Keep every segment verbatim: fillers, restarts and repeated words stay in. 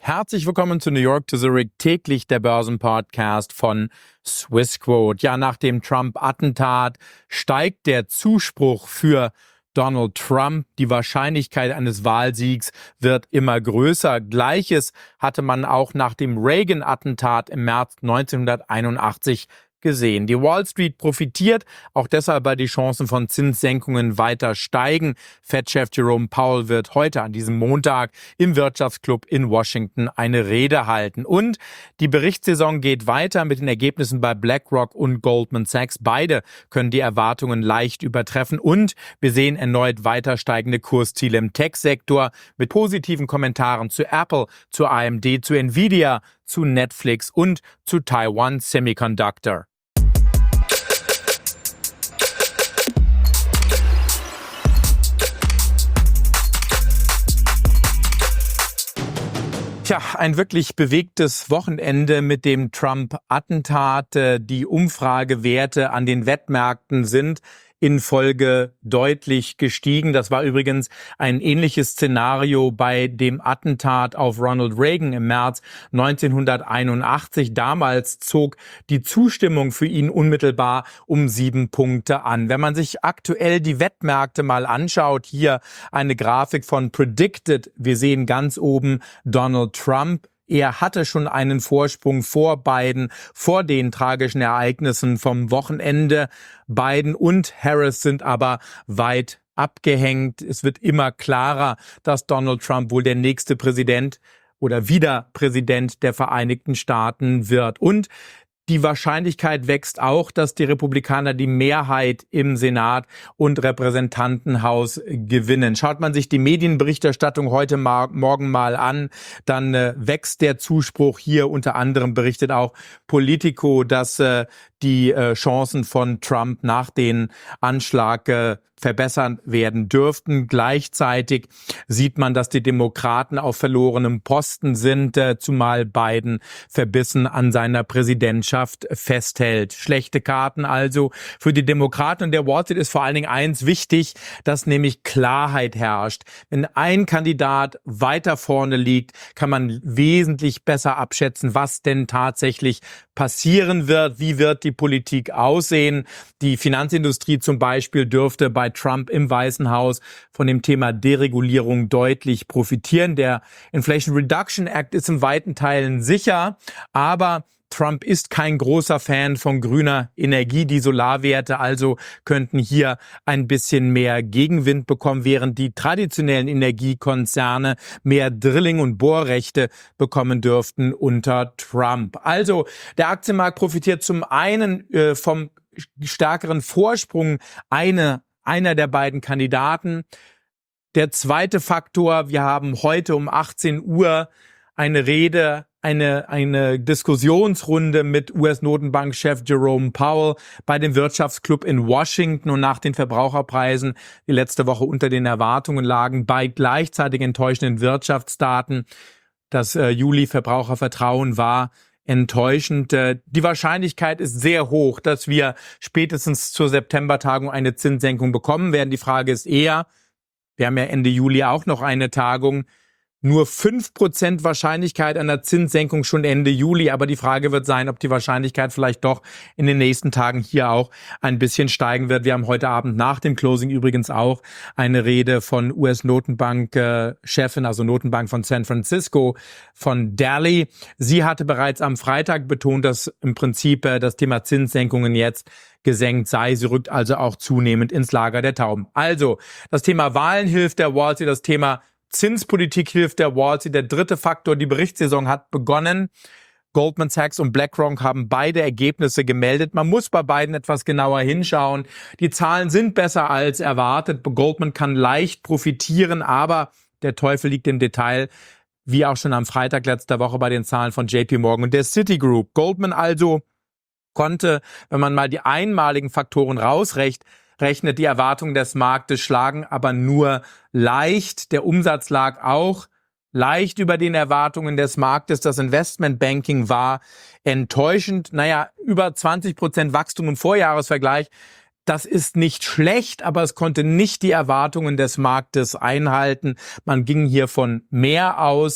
Herzlich willkommen zu New York to Zurich, täglich der Börsenpodcast von Swissquote. Ja, nach dem Trump-Attentat steigt der Zuspruch für Donald Trump. Die Wahrscheinlichkeit eines Wahlsiegs wird immer größer. Gleiches hatte man auch nach dem Reagan-Attentat im März neunzehnhunderteinundachtzig gesehen. Die Wall Street profitiert, auch deshalb, weil die Chancen von Zinssenkungen weiter steigen. Fed-Chef Jerome Powell wird heute an diesem Montag im Wirtschaftsclub in Washington eine Rede halten. Und die Berichtssaison geht weiter mit den Ergebnissen bei BlackRock und Goldman Sachs. Beide können die Erwartungen leicht übertreffen und wir sehen erneut weiter steigende Kursziele im Tech-Sektor mit positiven Kommentaren zu Apple, zu A M D, zu Nvidia, zu Netflix und zu Taiwan Semiconductor. Tja, ein wirklich bewegtes Wochenende mit dem Trump-Attentat. Die Umfragewerte an den Wettmärkten sind in Folge deutlich gestiegen. Das war übrigens ein ähnliches Szenario bei dem Attentat auf Ronald Reagan im März neunzehnhunderteinundachtzig. Damals zog die Zustimmung für ihn unmittelbar um sieben Punkte an. Wenn man sich aktuell die Wettmärkte mal anschaut, hier eine Grafik von Predicted. Wir sehen ganz oben Donald Trump. Er hatte schon einen Vorsprung vor Biden, vor den tragischen Ereignissen vom Wochenende. Biden und Harris sind aber weit abgehängt. Es wird immer klarer, dass Donald Trump wohl der nächste Präsident oder wieder Präsident der Vereinigten Staaten wird. Und die Wahrscheinlichkeit wächst auch, dass die Republikaner die Mehrheit im Senat und Repräsentantenhaus gewinnen. Schaut man sich die Medienberichterstattung heute ma- morgen mal an, dann äh, wächst der Zuspruch hier. Unter anderem berichtet auch Politico, dass äh, die äh, Chancen von Trump nach dem Anschlag äh, verbessern werden dürften. Gleichzeitig sieht man, dass die Demokraten auf verlorenem Posten sind, äh, zumal Biden verbissen an seiner Präsidentschaft festhält. Schlechte Karten also für die Demokraten. Und der Wall Street ist vor allen Dingen eins wichtig, dass nämlich Klarheit herrscht. Wenn ein Kandidat weiter vorne liegt, kann man wesentlich besser abschätzen, was denn tatsächlich passieren wird, wie wird die Politik aussehen. Die Finanzindustrie zum Beispiel dürfte bei Trump im Weißen Haus von dem Thema Deregulierung deutlich profitieren. Der Inflation Reduction Act ist in weiten Teilen sicher, aber Trump ist kein großer Fan von grüner Energie. Die Solarwerte also könnten hier ein bisschen mehr Gegenwind bekommen, während die traditionellen Energiekonzerne mehr Drilling- und Bohrrechte bekommen dürften unter Trump. Also der Aktienmarkt profitiert zum einen äh, vom stärkeren Vorsprung eine, einer der beiden Kandidaten. Der zweite Faktor, wir haben heute um achtzehn Uhr eine Rede, eine eine Diskussionsrunde mit U S-Notenbankchef Jerome Powell bei dem Wirtschaftsclub in Washington. Und nach den Verbraucherpreisen, die letzte Woche unter den Erwartungen lagen, bei gleichzeitig enttäuschenden Wirtschaftsdaten, das äh, Juli-Verbrauchervertrauen war enttäuschend. Äh, die Wahrscheinlichkeit ist sehr hoch, dass wir spätestens zur Septembertagung eine Zinssenkung bekommen werden. Die Frage ist eher, wir haben ja Ende Juli auch noch eine Tagung, nur fünf Prozent Wahrscheinlichkeit einer Zinssenkung schon Ende Juli. Aber die Frage wird sein, ob die Wahrscheinlichkeit vielleicht doch in den nächsten Tagen hier auch ein bisschen steigen wird. Wir haben heute Abend nach dem Closing übrigens auch eine Rede von U S-Notenbank-Chefin, also Notenbank von San Francisco, von Daly. Sie hatte bereits am Freitag betont, dass im Prinzip das Thema Zinssenkungen jetzt gesenkt sei. Sie rückt also auch zunehmend ins Lager der Tauben. Also, das Thema Wahlen hilft der Wall Street, das Thema Zinspolitik hilft der Wall Street. Der dritte Faktor, die Berichtssaison hat begonnen. Goldman Sachs und BlackRock haben beide Ergebnisse gemeldet. Man muss bei beiden etwas genauer hinschauen. Die Zahlen sind besser als erwartet. Goldman kann leicht profitieren, aber der Teufel liegt im Detail, wie auch schon am Freitag letzter Woche bei den Zahlen von J P Morgan und der Citigroup. Goldman also konnte, wenn man mal die einmaligen Faktoren rausrechnet, rechnet die Erwartungen des Marktes, schlagen aber nur leicht. Der Umsatz lag auch leicht über den Erwartungen des Marktes. Das Investmentbanking war enttäuschend. Naja, über zwanzig Prozent Wachstum im Vorjahresvergleich. Das ist nicht schlecht, aber es konnte nicht die Erwartungen des Marktes einhalten. Man ging hier von mehr aus.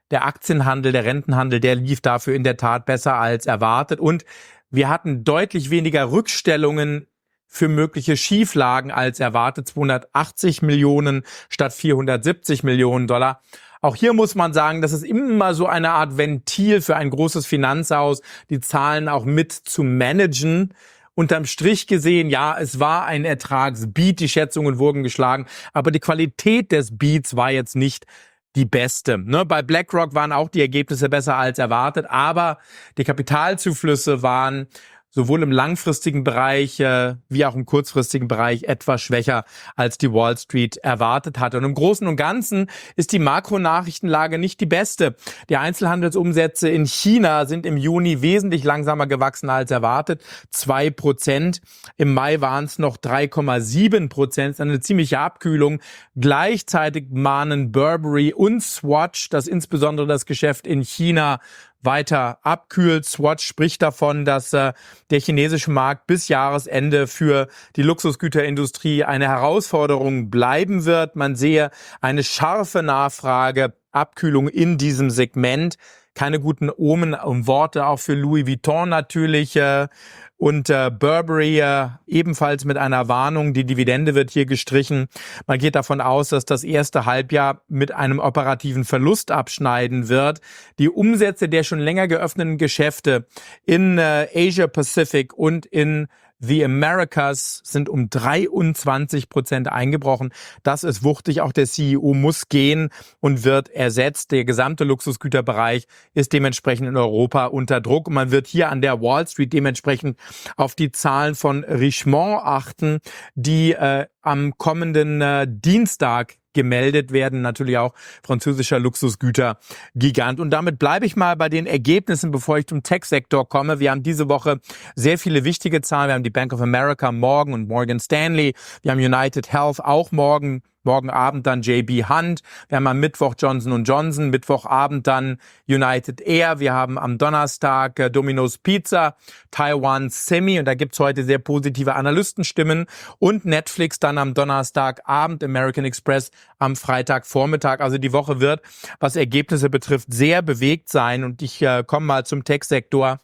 der Aktienhandel, der Rentenhandel, der lief dafür in der Tat besser als erwartet. Und wir hatten deutlich weniger Rückstellungen für mögliche Schieflagen als erwartet. zweihundertachtzig Millionen statt vierhundertsiebzig Millionen Dollar. Auch hier muss man sagen, das ist immer so eine Art Ventil für ein großes Finanzhaus, die Zahlen auch mit zu managen. Unterm Strich gesehen, ja, es war ein Ertragsbeat, die Schätzungen wurden geschlagen, aber die Qualität des Beats war jetzt nicht die beste. Ne? Bei BlackRock waren auch die Ergebnisse besser als erwartet, aber die Kapitalzuflüsse waren sowohl im langfristigen Bereich äh, wie auch im kurzfristigen Bereich etwas schwächer, als die Wall Street erwartet hatte. Und im Großen und Ganzen ist die Makronachrichtenlage nicht die beste. Die Einzelhandelsumsätze in China sind im Juni wesentlich langsamer gewachsen als erwartet, zwei Prozent. Im Mai waren es noch drei Komma sieben Prozent, das ist eine ziemliche Abkühlung. Gleichzeitig mahnen Burberry und Swatch, dass insbesondere das Geschäft in China weiter abkühlt. Swatch spricht davon, dass äh, der chinesische Markt bis Jahresende für die Luxusgüterindustrie eine Herausforderung bleiben wird. Man sehe eine scharfe Nachfrage, Abkühlung in diesem Segment. Keine guten Omen und Worte auch für Louis Vuitton natürlich. Äh, Und äh, Burberry äh, ebenfalls mit einer Warnung, die Dividende wird hier gestrichen. Man geht davon aus, dass das erste Halbjahr mit einem operativen Verlust abschneiden wird. Die Umsätze der schon länger geöffneten Geschäfte in äh, Asia Pacific und in The Americas sind um dreiundzwanzig Prozent eingebrochen. Das ist wuchtig. Auch der C E O muss gehen und wird ersetzt. Der gesamte Luxusgüterbereich ist dementsprechend in Europa unter Druck. Und man wird hier an der Wall Street dementsprechend auf die Zahlen von Richemont achten, die äh, am kommenden äh, Dienstag gemeldet werden, natürlich auch französischer Luxusgütergigant. Und damit bleibe ich mal bei den Ergebnissen, bevor ich zum Tech-Sektor komme. Wir haben diese Woche sehr viele wichtige Zahlen. Wir haben die Bank of America morgen und Morgan Stanley. Wir haben United Health auch morgen. Morgen Abend dann J B Hunt. Wir haben am Mittwoch Johnson und Johnson. Mittwochabend dann United Air. Wir haben am Donnerstag äh, Domino's Pizza, Taiwan Semi. Und da gibt's heute sehr positive Analystenstimmen. Und Netflix dann am Donnerstagabend, American Express am Freitagvormittag. Also die Woche wird, was Ergebnisse betrifft, sehr bewegt sein. Und ich äh, komme mal zum Tech-Sektor.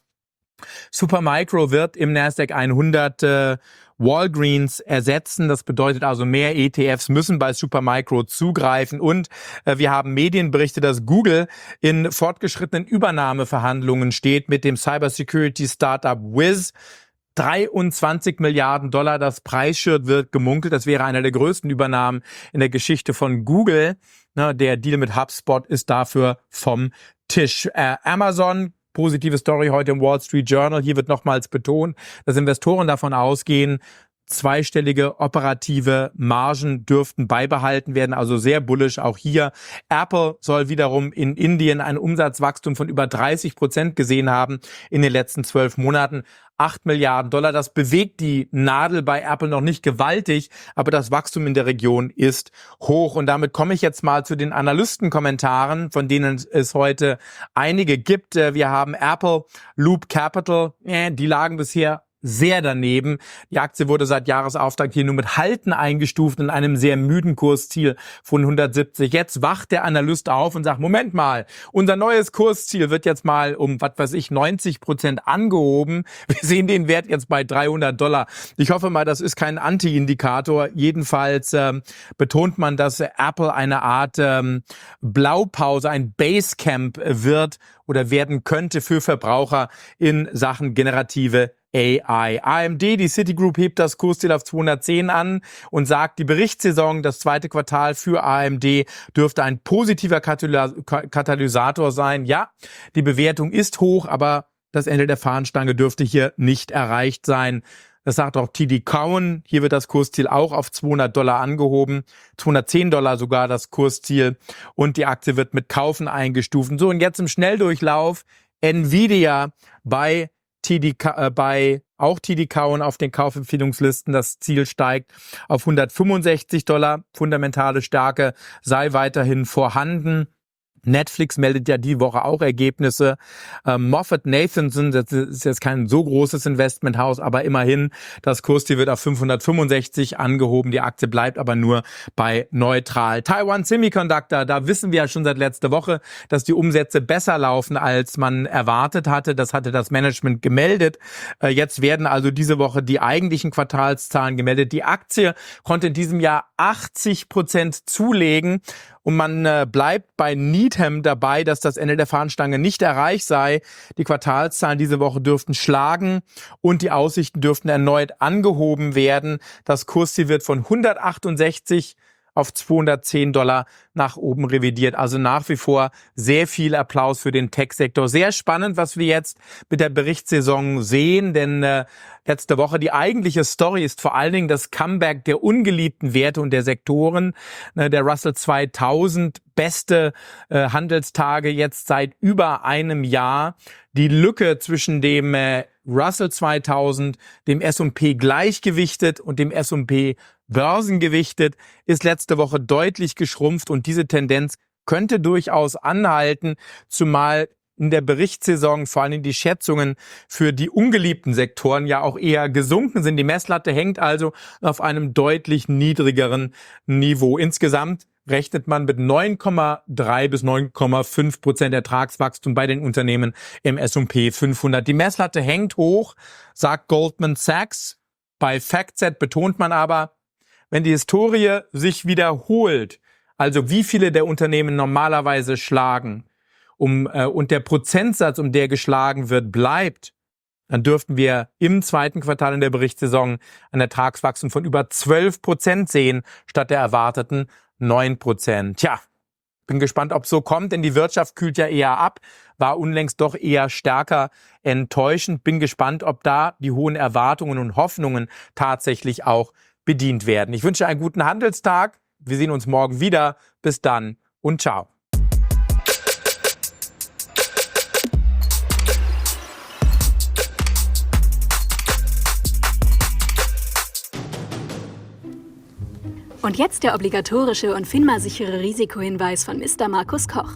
Supermicro wird im Nasdaq hundert äh, Walgreens ersetzen. Das bedeutet also, mehr E T Fs müssen bei Supermicro zugreifen. Und äh, wir haben Medienberichte, dass Google in fortgeschrittenen Übernahmeverhandlungen steht mit dem Cybersecurity-Startup Wiz. dreiundzwanzig Milliarden Dollar, das Preisschild wird gemunkelt. Das wäre einer der größten Übernahmen in der Geschichte von Google. Na, der Deal mit HubSpot ist dafür vom Tisch. Äh, Amazon, positive Story heute im Wall Street Journal. Hier wird nochmals betont, dass Investoren davon ausgehen, zweistellige operative Margen dürften beibehalten werden, also sehr bullish auch hier. Apple soll wiederum in Indien ein Umsatzwachstum von über dreißig Prozent gesehen haben in den letzten zwölf Monaten. acht Milliarden Dollar, das bewegt die Nadel bei Apple noch nicht gewaltig, aber das Wachstum in der Region ist hoch. Und damit komme ich jetzt mal zu den Analystenkommentaren, von denen es heute einige gibt. Wir haben Apple, Loop Capital, die lagen bisher sehr daneben. Die Aktie wurde seit Jahresauftakt hier nur mit Halten eingestuft in einem sehr müden Kursziel von hundertsiebzig. Jetzt wacht der Analyst auf und sagt, Moment mal, unser neues Kursziel wird jetzt mal um, was weiß ich, neunzig Prozent angehoben. Wir sehen den Wert jetzt bei dreihundert Dollar. Ich hoffe mal, das ist kein Anti-Indikator. Jedenfalls ähm, betont man, dass Apple eine Art ähm, Blaupause, ein Basecamp wird oder werden könnte für Verbraucher in Sachen generative A I. A M D, die Citigroup, hebt das Kursziel auf zweihundertzehn an und sagt, die Berichtssaison, das zweite Quartal für A M D dürfte ein positiver Katalysator sein. Ja, die Bewertung ist hoch, aber das Ende der Fahnenstange dürfte hier nicht erreicht sein. Das sagt auch T D Cowen. Hier wird das Kursziel auch auf zweihundert Dollar angehoben. zweihundertzehn Dollar sogar das Kursziel. Und die Aktie wird mit Kaufen eingestuft. So, und jetzt im Schnelldurchlauf Nvidia bei T D, äh, bei auch T D Cowen auf den Kaufempfehlungslisten. Das Ziel steigt auf hundertfünfundsechzig Dollar. Fundamentale Stärke sei weiterhin vorhanden. Netflix meldet ja die Woche auch Ergebnisse. Ähm, Moffett-Nathanson, das ist jetzt kein so großes Investmenthaus, aber immerhin, das Kursziel wird auf fünfhundertfünfundsechzig angehoben. Die Aktie bleibt aber nur bei neutral. Taiwan Semiconductor, da wissen wir ja schon seit letzter Woche, dass die Umsätze besser laufen, als man erwartet hatte. Das hatte das Management gemeldet. Äh, jetzt werden also diese Woche die eigentlichen Quartalszahlen gemeldet. Die Aktie konnte in diesem Jahr achtzig Prozent zulegen. Und man äh, bleibt bei Needham dabei, dass das Ende der Fahnenstange nicht erreicht sei. Die Quartalszahlen diese Woche dürften schlagen und die Aussichten dürften erneut angehoben werden. Das Kursziel wird von hundertachtundsechzig auf zweihundertzehn Dollar nach oben revidiert. Also nach wie vor sehr viel Applaus für den Tech-Sektor. Sehr spannend, was wir jetzt mit der Berichtssaison sehen, denn äh, letzte Woche die eigentliche Story ist vor allen Dingen das Comeback der ungeliebten Werte und der Sektoren. Äh, der Russell zweitausend, beste äh, Handelstage jetzt seit über einem Jahr. Die Lücke zwischen dem äh, Russell zweitausend, dem S und P gleichgewichtet und dem S und P börsengewichtet, ist letzte Woche deutlich geschrumpft und diese Tendenz könnte durchaus anhalten, zumal in der Berichtssaison vor allem die Schätzungen für die ungeliebten Sektoren ja auch eher gesunken sind. Die Messlatte hängt also auf einem deutlich niedrigeren Niveau. Insgesamt rechnet man mit neun Komma drei bis neun Komma fünf Prozent Ertragswachstum bei den Unternehmen im S und P fünfhundert. Die Messlatte hängt hoch, sagt Goldman Sachs. Bei FactSet betont man aber, wenn die Historie sich wiederholt, also wie viele der Unternehmen normalerweise schlagen, um äh, und der Prozentsatz, um der geschlagen wird, bleibt, dann dürften wir im zweiten Quartal in der Berichtssaison ein Ertragswachstum von über zwölf Prozent sehen, statt der erwarteten neun Prozent. Tja, bin gespannt, ob es so kommt, denn die Wirtschaft kühlt ja eher ab, war unlängst doch eher stärker enttäuschend. Bin gespannt, ob da die hohen Erwartungen und Hoffnungen tatsächlich auch bedient werden. Ich wünsche einen guten Handelstag. Wir sehen uns morgen wieder. Bis dann und ciao. Und jetzt der obligatorische und FINMA-sichere Risikohinweis von Mister Markus Koch.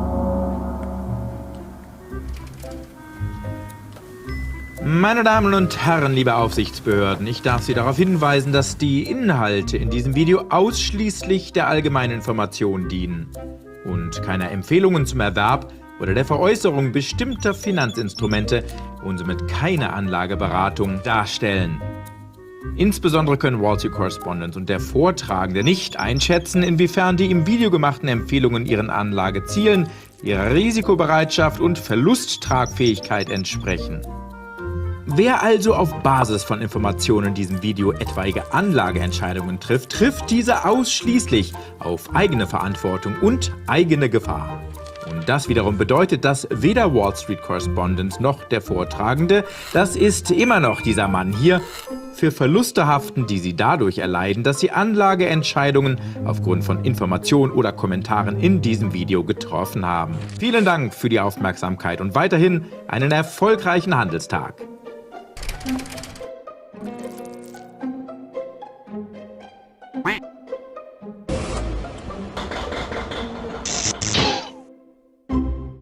Meine Damen und Herren, liebe Aufsichtsbehörden, ich darf Sie darauf hinweisen, dass die Inhalte in diesem Video ausschließlich der allgemeinen Information dienen und keine Empfehlungen zum Erwerb oder der Veräußerung bestimmter Finanzinstrumente und somit keine Anlageberatung darstellen. Insbesondere können Wall Street Correspondent und der Vortragende nicht einschätzen, inwiefern die im Video gemachten Empfehlungen ihren Anlagezielen, ihrer Risikobereitschaft und Verlusttragfähigkeit entsprechen. Wer also auf Basis von Informationen in diesem Video etwaige Anlageentscheidungen trifft, trifft diese ausschließlich auf eigene Verantwortung und eigene Gefahr. Und das wiederum bedeutet, dass weder Wall Street Correspondent noch der Vortragende, das ist immer noch dieser Mann hier, für Verluste haften, die sie dadurch erleiden, dass sie Anlageentscheidungen aufgrund von Informationen oder Kommentaren in diesem Video getroffen haben. Vielen Dank für die Aufmerksamkeit und weiterhin einen erfolgreichen Handelstag.